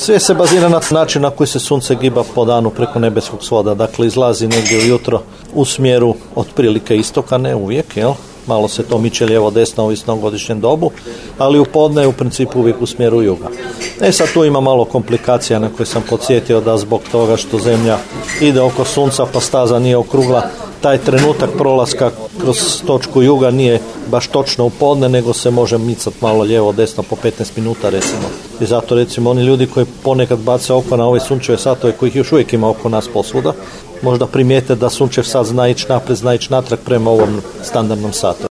Sve se bazira na način na koji se sunce giba po danu preko nebeskog svoda. Dakle, izlazi negdje ujutro u smjeru otprilike istoka, ne uvijek, jel? Malo se to miče lijevo desno ovisno o godišnjem dobu, ali u podne je u principu uvijek u smjeru juga. Sad tu ima malo komplikacija na koje sam podsjetio da zbog toga što Zemlja ide oko sunca pa staza nije okrugla, taj trenutak prolaska kroz točku juga nije baš točno u podne, nego se može micati malo lijevo desno po 15 minuta recimo. I zato recimo oni ljudi koji ponekad bace oko na ove sunčeve satove, kojih još uvijek ima oko nas posvuda, možda primijete da sunčev sat zna ići naprijed, zna ići natrag prema ovom standardnom satu.